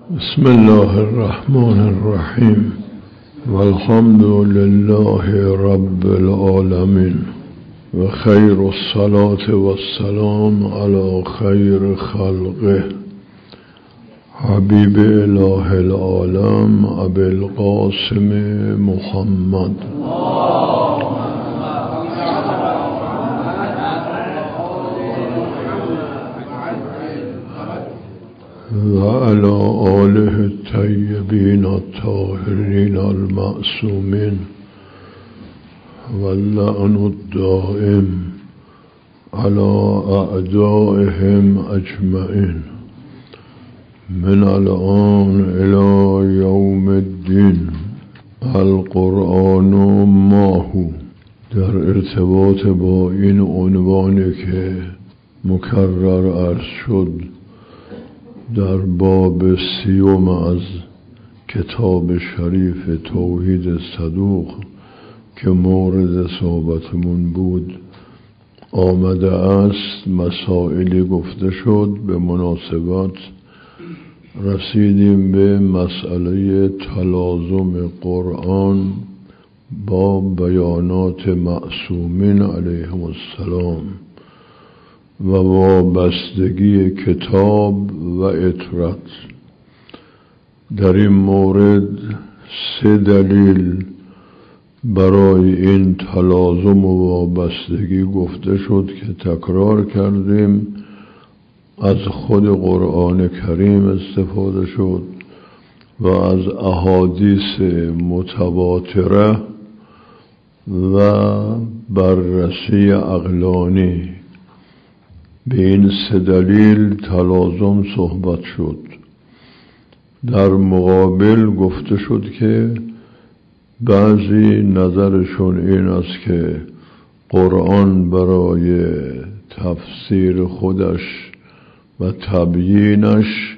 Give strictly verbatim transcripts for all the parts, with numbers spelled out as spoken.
بسم الله الرحمن الرحیم والحمد لله رب العالمین و خیر الصلاة والسلام علی خیر خلقه حبیب اله العالم ابی القاسم محمد و علی آله الطیبین الطاهرین المعصومین واللعن الدائم علی اعدائهم اجمعین من الآن الی یوم الدین. القرآن ماهو. در ارتباط با این عنوانی که مکرر عرض شد در باب سیوم از کتاب شریف توحید صدوق که مورد صحبتمون بود آمده است، مسائلی گفته شد. به مناسبت رسیدیم به مسئله تلازم قرآن با بیانات معصومین علیهم السلام و وابستگی کتاب و اطرت. در این مورد سه دلیل برای این تلازم و وابستگی گفته شد که تکرار کردیم. از خود قرآن کریم استفاده شد و از احادیث متواتره و بررسی عقلانی. به این سه دلیل تلازم صحبت شد. در مقابل گفته شد که بعضی نظرشون این است که قرآن برای تفسیر خودش و تبیینش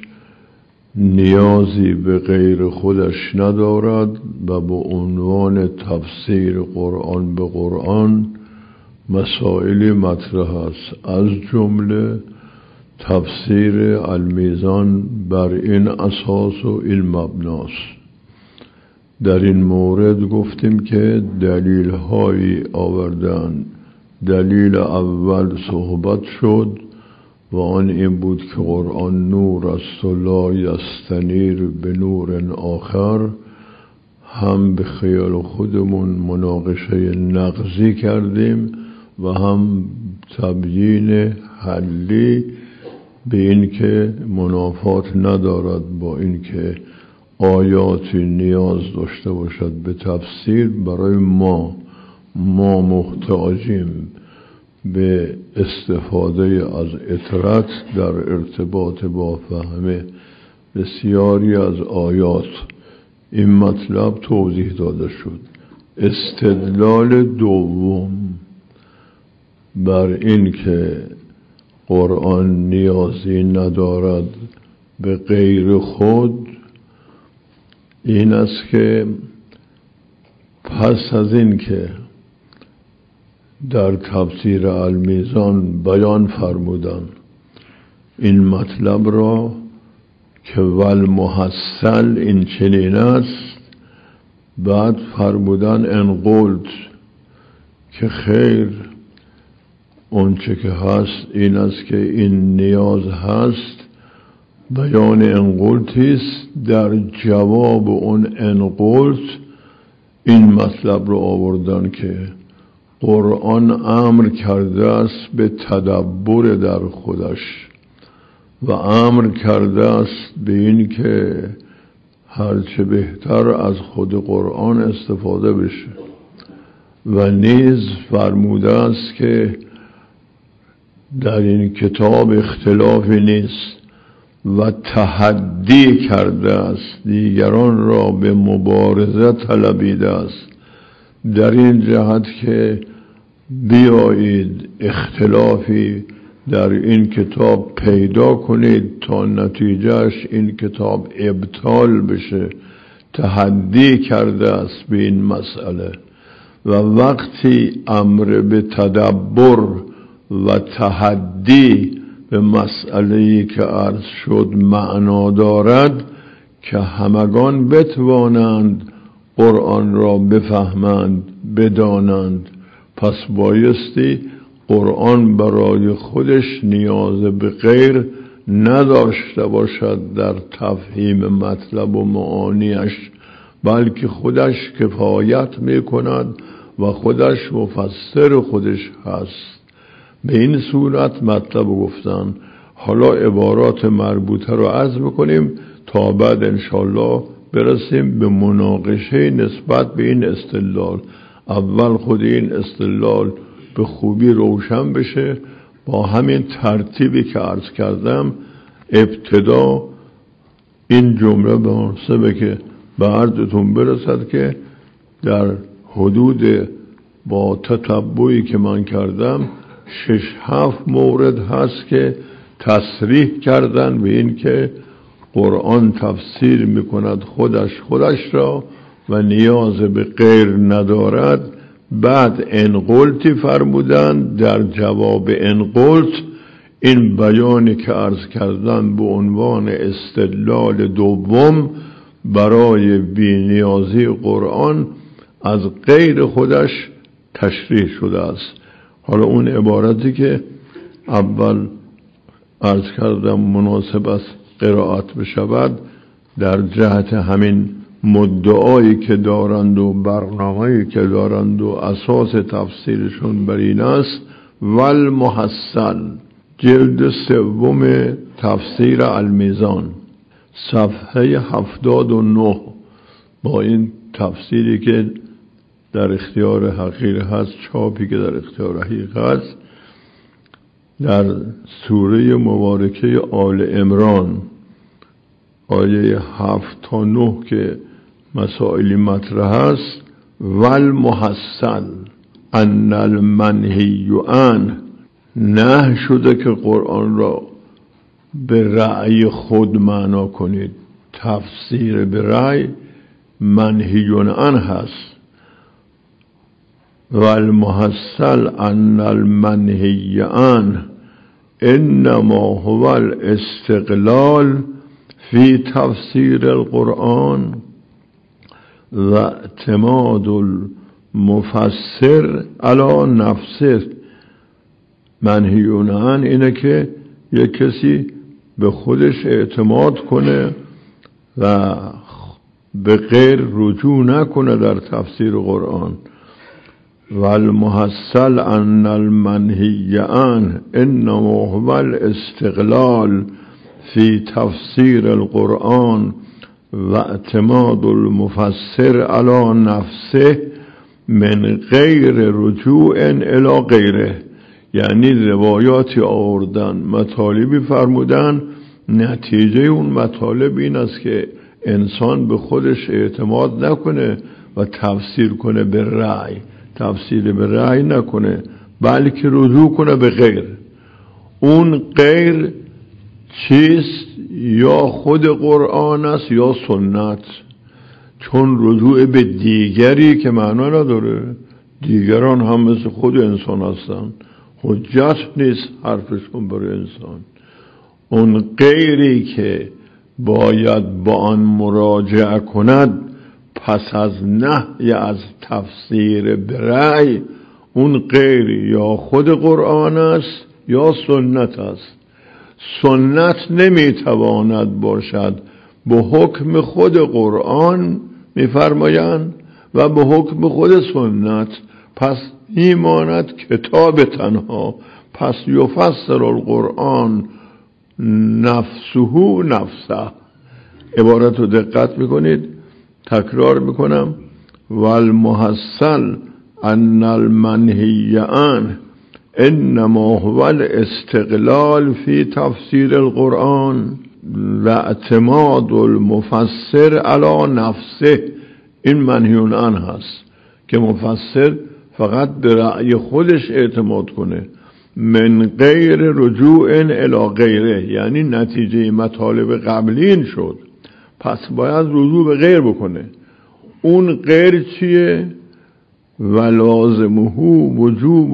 نیازی به غیر خودش ندارد و به عنوان تفسیر قرآن به قرآن مسائلی مطرح است، از جمله تفسیر المیزان بر این اساس و این مبناست. در این مورد گفتیم که دلیل هایی آوردن. دلیل اول صحبت شد و آن این بود که قرآن نور است و لا یستنیر به نور آخر. هم به خیال خودمون مناقشه نقضی کردیم و هم تبیین حلی به این که منافات ندارد با این که آیاتی نیاز داشته باشد به تفسیر. برای ما ما محتاجیم به استفاده از اطرت در ارتباط با فهم بسیاری از آیات. این مطلب توضیح داده شد. استدلال دوم بر این که قرآن نیازی ندارد به غیر خود این است که پس از این که در تفسیر المیزان بیان فرمودن این مطلب را که والمحصل این چنین است، بعد فرمودن ان قلت که خیر اونچه که هست این است که این نیاز هست. بیان ان قلتیست. در جواب اون ان قلت این مطلب رو آوردن که قرآن امر کرده است به تدبر در خودش و امر کرده است به این که هرچه بهتر از خود قرآن استفاده بشه و نیز فرموده است که در این کتاب اختلافی نیست و تحدی کرده است، دیگران را به مبارزه طلبیده است در این جهت که بیایید اختلافی در این کتاب پیدا کنید تا نتیجهش این کتاب ابطال بشه. تحدی کرده است به این مسئله و وقتی امر به تدبر و تحدی به مسئله‌ای که عرض شد معنا دارد، که همگان بتوانند قرآن را بفهمند بدانند. پس بایستی قرآن برای خودش نیاز به غیر نداشته باشد در تفهیم مطلب و معانیش، بلکه خودش کفایت میکند و خودش مفسر خودش هست. به این صورت مطلب گفتن. حالا عبارات مربوطه رو عرض بکنیم تا بعد انشالله برسیم به مناقشه نسبت به این استدلال. اول خود این استدلال به خوبی روشن بشه با همین ترتیبی که عرض کردم. ابتدا این جمله به مناسبه که به عرضتون برسد که در حدود با تتبعی که من کردم شش هفت مورد هست که تصریح کردن به این که قرآن تفسیر میکند خودش خودش را و نیاز به غیر ندارد. بعد انقلتی فرمودن در جواب انقلت این بیانی که عرض کردن به عنوان استدلال دوم برای بی‌نیازی قرآن از غیر خودش تشریح شده است. حالا اون عبارتی که اول عرض کردم مناسب است قرائت بشود در جهت همین مدعایی که دارند و برنامه‌ای که دارند و اساس تفسیرشون بر این است. والمحصل جلد سوم تفسیر المیزان صفحه هفتاد و نه با این تفسیری که در اختیار حقیر هست، چاپی که در اختیار حقیر هست، در سوره مبارکه آل عمران آیه هفت تا نه که مسائلی مطرح است. والمحصل ان المنهی عنه، نه شده که قرآن را به رأی خود معنا کنید. تفسیر به رأی منهی عنه هست. والمحصل ان المنهی عنه انما هو الاستقلال فی تفسیر القرآن و اعتماد المفسر علی نفسه. منهی عنه اینه که یک کسی به خودش اعتماد کنه و به غیر رجوع نکنه در تفسیر قرآن. والمحصل ان المنهی عنه انما هو الاستقلال فی تفسیر القرآن و اعتماد المفسر علی نفسه من غیر رجوع الی غیره. یعنی روایاتی آوردن، مطالبی فرمودن، نتیجه اون مطالب این است که انسان به خودش اعتماد نکنه و تفسیر کنه به رأی، تفسیر به رأی نکنه، بلکه رجوع کنه به غیر. اون غیر چیست؟ یا خود قرآن است یا سنت. چون رجوع به دیگری که معنا نداره، دیگران هم مثل خود انسان هستن، حجت نیست حرفشون برای انسان. اون غیری که باید با آن مراجعه کند پس از نهی از تفسیر برای، اون غیر یا خود قرآن است یا سنت است. سنت نمیتواند باشد به حکم خود قرآن میفرمایند و به حکم خود سنت، پس میماند کتاب تنها. پس یفسر القرآن نفسه نفسه. عبارت رو دقت میکنید، تکرار میکنم. والمحصل ان المنهی عنه انما هو الاستقلال فی تفسیر القرآن و اعتماد المفسر علی نفسه. این منهی عنه هست که مفسر فقط به رأی خودش اعتماد کنه، من غیر رجوع الی غیره. یعنی نتیجه مطالب قبلی این شد، پس باید رجوع به غیر بکنه. اون غیر چیه؟ ولازمه وجوب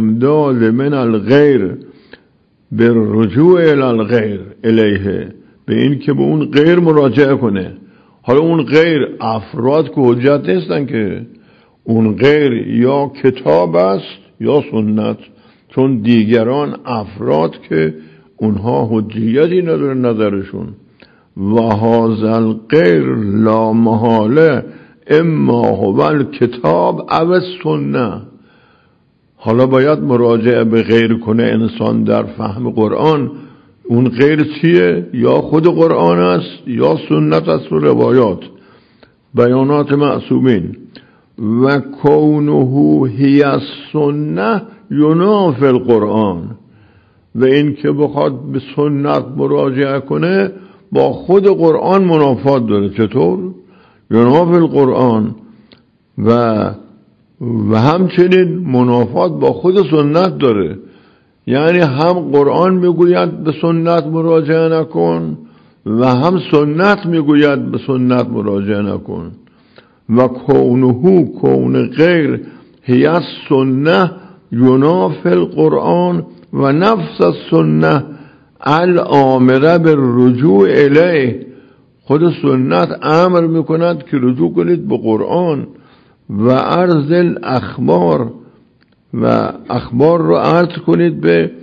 الاستمداد من الغیر بالرجوع الی الغیر الیه، به این که به اون غیر مراجعه کنه. حالا اون غیر افراد که حجت نیستن که، اون غیر یا کتاب است یا سنت، چون دیگران افراد که اونها حجیتی نداره نظرشون. و هذا الغیر لا محاله اما هو الکتاب او السنه. حالا باید مراجعه به غیر کنه انسان در فهم قرآن. اون غیر چیه؟ یا خود قرآن است یا سنت است و روایات، بیانات معصومین. و کونه هی السنه ینافی القرآن، و این که بخواد به سنت مراجعه کنه با خود قرآن منافات داره. چطور؟ ینافی القرآن، و و همچنین منافات با خود سنت داره. یعنی هم قرآن میگوید به سنت مراجعه نکن و هم سنت میگوید به سنت مراجعه نکن. و کونه کون غیر هی السنه ینافی القرآن و نفس السنه الامره بالرجوع الیه. خود سنت امر میکند که رجوع کنید به قرآن. و عرض الاخبار، و اخبار رو عرض کنید به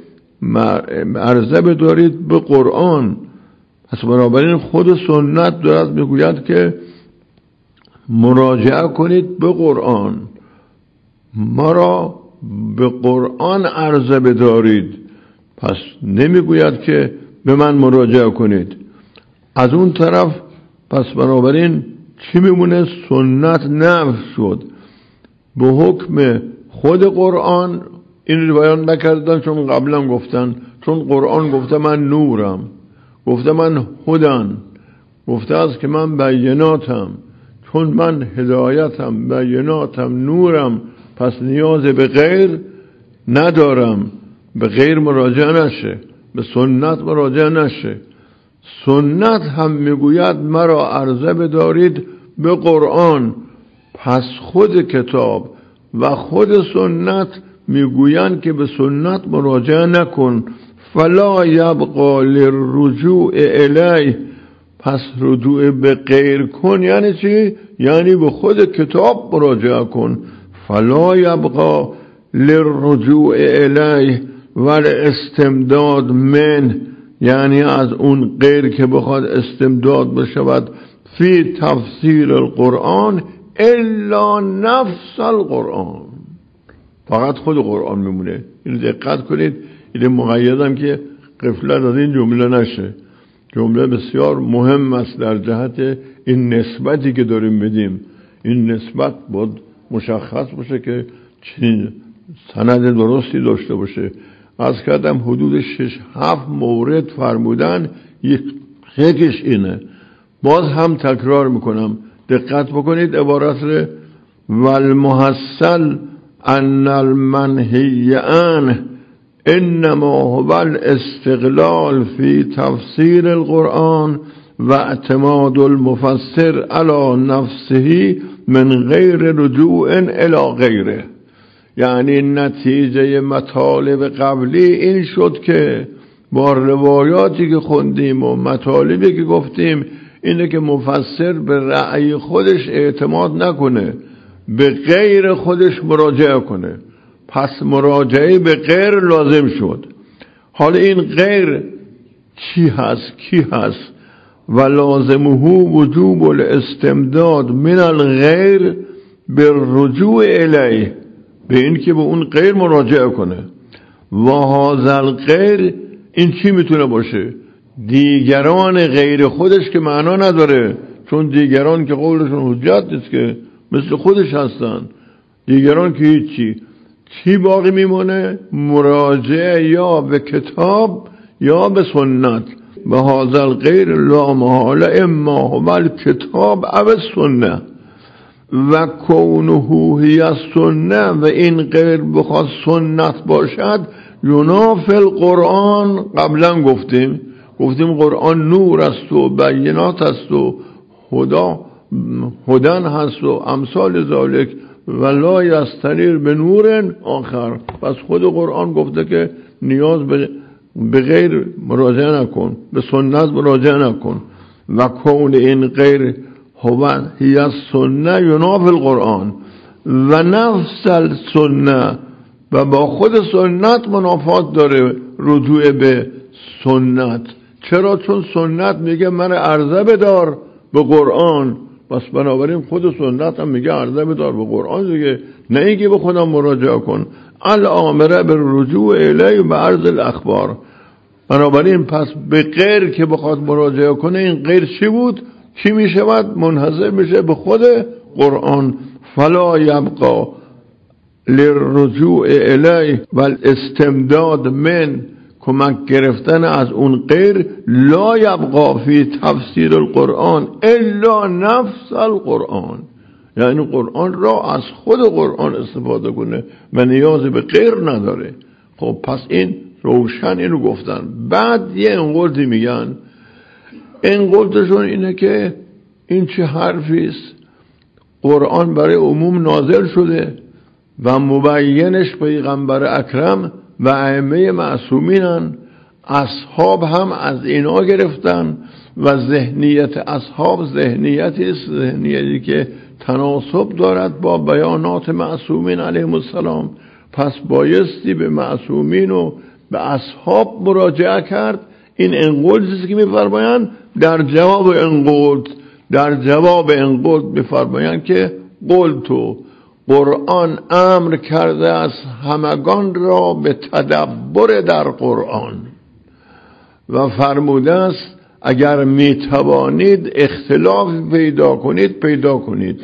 عرضه بدارید به قرآن. پس بنابراین خود سنت دارد میگوید که مراجعه کنید به قرآن، ما را به قرآن عرضه بدارید. پس نمیگوید که به من مراجعه کنید. از اون طرف پس بنابراین چی میمونه؟ سنت نفی شد به حکم خود قرآن. این رو بیان نکردن چون قبلا گفتن، چون قرآن گفته من نورم، گفته من هدن، گفته است که من بیناتم، چون من هدایتم، بیناتم، نورم، پس نیاز به غیر ندارم، به غیر مراجعه نشه، به سنت مراجعه نشه. سنت هم میگوید مرا عرضه بدارید به قرآن. پس خود کتاب و خود سنت میگویند که به سنت مراجعه نکن. فلا یبقى للرجوع الیه. پس رجوع به غیر کن یعنی چی؟ یعنی به خود کتاب مراجعه کن. فلا یبقى للرجوع الیه و استمداد من، یعنی از اون غیر که بخواد استمداد بشود فی تفسیر القرآن الا نفس القرآن، فقط خود قرآن میمونه. اینو دقت کنید، این مقیدم که غفلت از این جمله نشه. جمله بسیار مهم است در جهت این نسبتی که داریم بدیم. این نسبت باید مشخص باشه که چنین سند درستی داشته باشه. از کردم حدود شش هفت مورد فرمودن، یکیش اینه. باز هم تکرار میکنم، دقت بکنید عبارت رو. والمحصل ان المنهی عنه انما هو الاستقلال فی تفسیر القرآن و اعتماد المفسر علی نفسه من غیر رجوع الی غیره. یعنی نتیجه مطالب قبلی این شد که با روایاتی که خوندیم و مطالبی که گفتیم اینه که مفسر به رأی خودش اعتماد نکنه، به غیر خودش مراجعه کنه. پس مراجعه به غیر لازم شد. حالا این غیر چی هست؟ کی هست؟ و لازمه وجوب الاستمداد من الغیر بالرجوع الیه، به این که به اون غیر مراجعه کنه. و هذا الغیر این چی میتونه باشه؟ دیگران غیر خودش که معنا نداره، چون دیگران که قولشون حجت نیست که، مثل خودش هستن. دیگران که هیچی. چی باقی میمونه؟ مراجعه یا به کتاب یا به سنت. و هذا الغیر لا محاله اما هو الکتاب او السنه و کونه هی السنه، و این غیر بخواد سنت باشد ینافی القرآن. قبلا گفتیم گفتیم قرآن نور است و بینات است و هدا هدن هست و امثال ذالک و لا یستنیر به نور آخر. پس خود قرآن گفته که نیاز به به غیر مراجعه نکن، به سنت مراجعه نکن. و کون این غیر هو هی السنه ینافی القرآن و نفس السنه، و با خود سنت منافات داره رجوع به سنت. چرا؟ چون سنت میگه من عرضه بدار به قرآن، بس بنابراین خود سنت هم میگه عرضه بدار به قرآن دیگه، نه اینکه به خودم مراجعه کن. الامره به رجوع الی و عرض الاخبار. بنابراین پس به غیر که بخواد مراجعه کنه، این غیر چی بود؟ چی میشود؟ منحصر میشه به خود قرآن. فلا یبقا للرجوع الی و الاستمداد من، کمک گرفتن از اون غیر، لا یبقا فی تفسیر القرآن الا نفس القرآن، یعنی قرآن را از خود قرآن استفاده کنه و نیاز به غیر نداره. خب پس این روشن اینو گفتن. بعد یه انقلتی میگن، انقلتشون اینه که این چه حرفیست؟ قرآن برای عموم نازل شده و مبینش پیغمبر اکرم و ائمه معصومینن. اصحاب هم از اینا گرفتن و ذهنیت اصحاب ذهنیتی است، ذهنیتی که تناسب دارد با بیانات معصومین علیهم السلام. پس بایستی به معصومین و به اصحاب مراجعه کرد. این انقلتی که میفرمایند در جواب انقلت، در جواب انقلت میفرمایند که قلتو، قرآن امر کرده از همگان را به تدبر در قرآن و فرموده است اگر میتوانید اختلاف پیدا کنید پیدا کنید.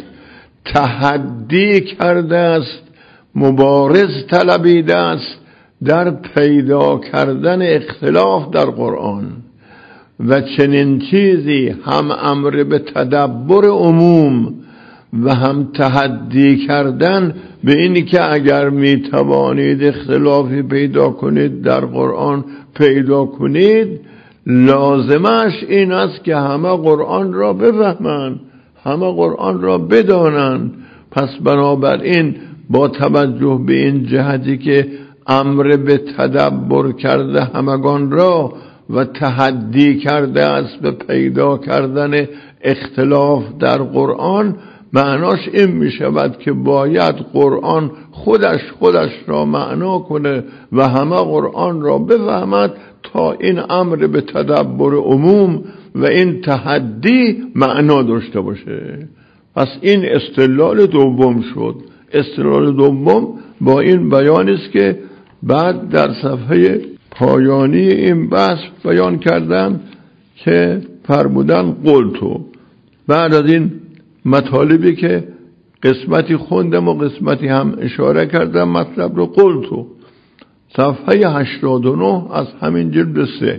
تحدی کرده است، مبارز طلبیده است در پیدا کردن اختلاف در قرآن. و چنین چیزی هم امر به تدبر عموم و هم تحدی کردن به اینی که اگر می توانید اختلافی پیدا کنید در قرآن پیدا کنید، لازمش این است که همه قرآن را بفهمند، همه قرآن را بدانند. پس بنابراین با توجه به این جهتی که امر به تدبر کرده همگان را و تحدی کرده است به پیدا کردن اختلاف در قرآن، معناش این می شود که باید قرآن خودش خودش را معنا کنه و همه قرآن را بفهمد تا این امر به تدبر عموم و این تحدی معنا داشته باشه. پس این استدلال دوم شد. استدلال دوم با این بیان است که بعد در صفحه پایانی این بحث بیان کردم که فرمودن قلتو. بعد از این مطالبی که قسمتی خوندم و قسمتی هم اشاره کردم مطلب رو قلتو. صفحه هشتاد و نه از همین جلد سه.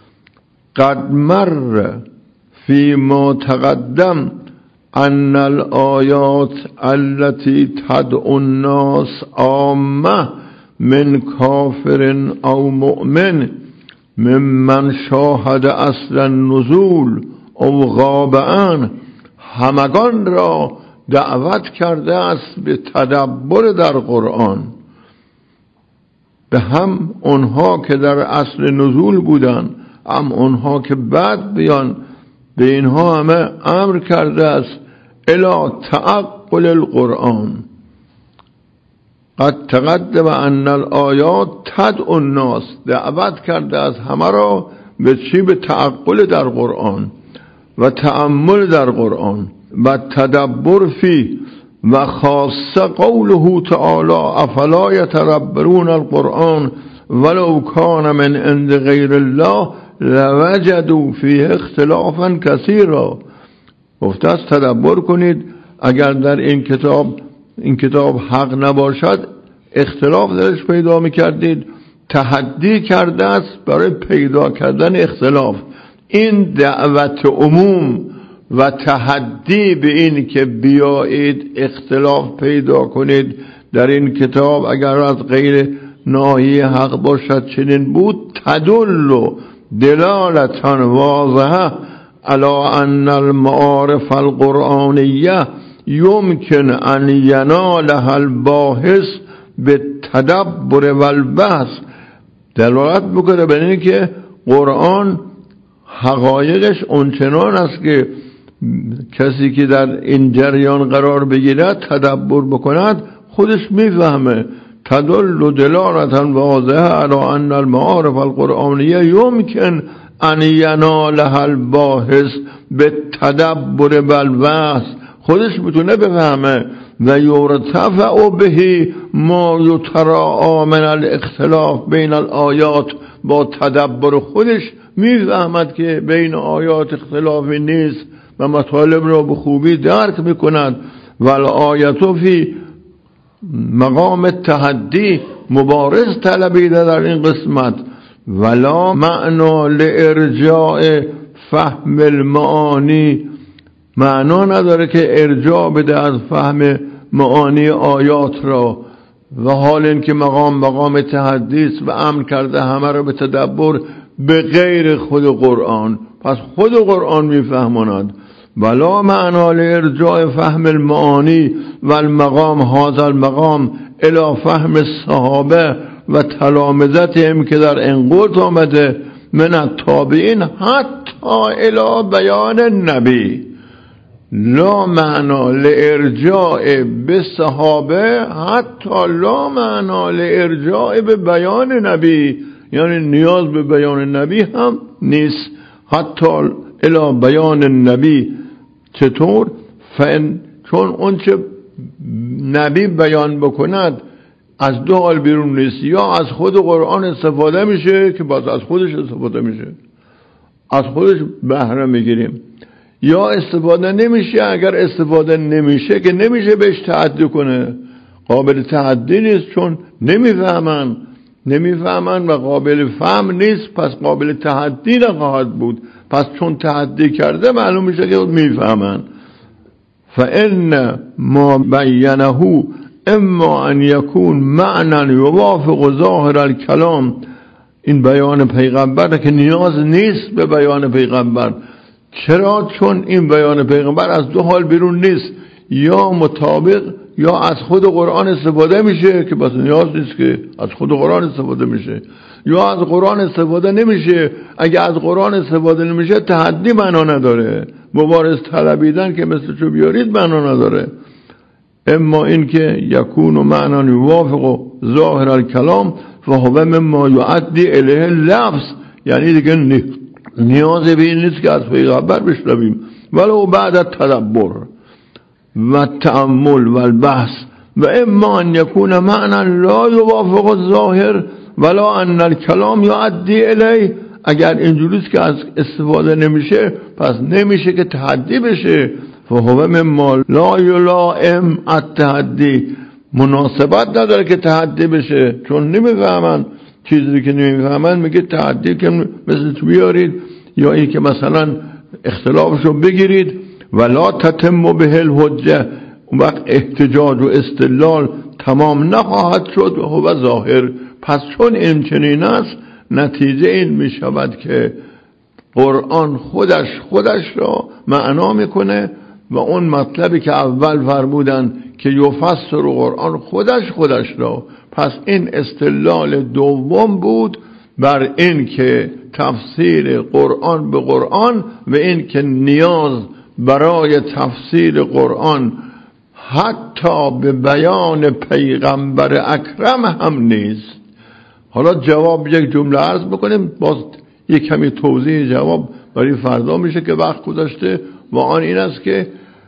قد مر فی ما تقدم ان الآیات التي تدعو الناس عامه من کافر او مؤمن ممن شاهد اصل النزول او غاب عنه، همگان را دعوت کرده است به تدبر در قرآن، به هم اونها که در اصل نزول بودن، هم اونها که بعد بیان، به اینها همه امر کرده است الی تعقل القرآن. قد تقدم ان الآیات تدعو الناس، دعوت کرده از همه را به چی؟ به تعقل در قرآن و تأمل در قرآن و تدبر فی. و خاص قوله تعالی افلا یتدبرون القرآن ولو کان من عند غیر الله لوجدوا فیه اختلافا کثیرا. گفته است تدبر کنید، اگر در این کتاب این کتاب حق نباشد اختلاف درش پیدا میکردید. تحدی کرده است برای پیدا کردن اختلاف. این دعوت عموم و تحدی به این که بیایید اختلاف پیدا کنید در این کتاب اگر از غیر ناحیه حق باشد چنین بود. تدل دلالتا واضحه علی ان المعارف القرآنیه یمکن ان ینالها الباحث به تدبر و البحث. دلالت بکنه بر اینه که قرآن حقایقش اونچنان است که کسی که در این جریان قرار بگیرد، تدبر بکند، خودش میفهمه. تدل دلالة واضحة على ان المعارف القرآنیه یمکن ان ینالها الباحث بالتدبر والبحث. خودش میتونه بفهمه و یرتفع به ما یتراءى من الاختلاف بین الآیات. با تدبر خودش میفهمد که بین آیات اختلافی نیست و مطالب را به خوبی درک میکند. و الآیت فی مقام التحدی، مبارز طلبیده در این قسمت. ولا معنا لارجاع فهم المعانی، معنا نداره که ارجاع بده از فهم معانی آیات را، و حال این که مقام مقام تحدی است و امر کرده همه را به تدبر به غیر خود قرآن، پس خود قرآن میفهماند. ولا معنا لارجاع فهم المعانی و المقام هذا المقام الى فهم الصحابه و تلامذتهم که در انقوت آمده من التابعین حتی الى بیان النبی. لا معنا لارجاع به صحابه حتی لا معنا لارجاع به بیان نبی، یعنی نیاز به بیان نبی هم نیست. حتی الی بیان النبی. چطور؟ فن چون اون چه نبی بیان بکند از دو حال بیرون نیست، یا از خود قرآن استفاده میشه که باز از خودش استفاده میشه، از خودش بهره میگیریم، یا استفاده نمیشه. اگر استفاده نمیشه که نمیشه بهش تعدی کنه، قابل تعدی نیست، چون نمیفهمن نمیفهمن و قابل فهم نیست، پس قابل تحدی نخواهد بود. پس چون تحدی کرده معلوم میشه که میفهمن. فإن ما بینه اما ان یکون معنی یوافق ظاهر الکلام، این بیان پیغمبر که نیاز نیست به بیان پیغمبر. چرا؟ چون این بیان پیغمبر از دو حال بیرون نیست، یا مطابق یا از خود قرآن استفاده میشه که بس نیاز نیست که از خود قرآن استفاده میشه، یا از قرآن استفاده نمیشه. اگه از قرآن استفاده نمیشه تحدی معنا نداره، مبارز طلبیدن که مثل چو بیارید معنا نداره. اما این که یکون و معنا یوافق ظاهر الکلام فهو مما یؤدی الیه اللفظ، یعنی دیگه نیاز به این نیست که از پیغمبر بشنویم، ولو بعد التدبر و تأمل و البحث. و اما ان یکون معنا لا یوافق الظاهر ولا ان الکلام یؤدی الیه. اگر اینجوریست که از استفاده نمیشه پس نمیشه که تحدی بشه. فهو مما لا یلائم التحدی، مناسبت نداره که تحدی بشه، چون نمیفهمن چیزی که نمیفهمن میگه تحدی که مثل تو بیارید، یا این که مثلا اختلافشو بگیرید. ولا تتم به الحجه، اون وقت احتجاج و استدلال تمام نخواهد شد و هو ظاهر. پس چون این چنین است نتیجه این میشود که قرآن خودش خودش را معنا میکنه و اون مطلبی که اول فرمودن که یفسر قرآن خودش خودش را. پس این استدلال دوم بود بر این که تفسیر قرآن به قرآن و این که نیاز برای تفسیر قرآن حتی به بیان پیغمبر اکرم هم نیست. حالا جواب یک جمله عرض بکنیم، باز یک کمی توضیح جواب برای فردا میشه که وقت گذاشته. و آن این است که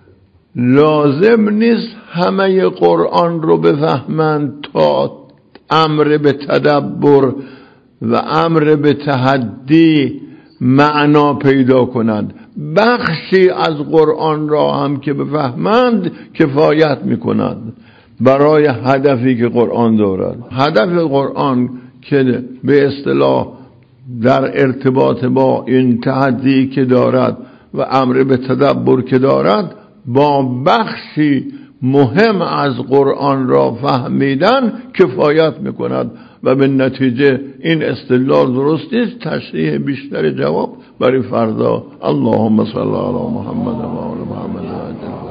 لازم نیست همه قرآن رو بفهمند تا امر به تدبر و امر به تحدی معنا پیدا کنند. بخشی از قرآن را هم که بفهمند کفایت میکنند برای هدفی که قرآن دارد. هدف قرآن که به اصطلاح در ارتباط با این تحدی که دارد و امر به تدبر که دارد، با بخشی مهم از قرآن را فهمیدن کفایت میکند و به نتیجه این استدلال درست است. تشریح بیشتر جواب برای فردا. اللهم صل علی محمد و آل محمد.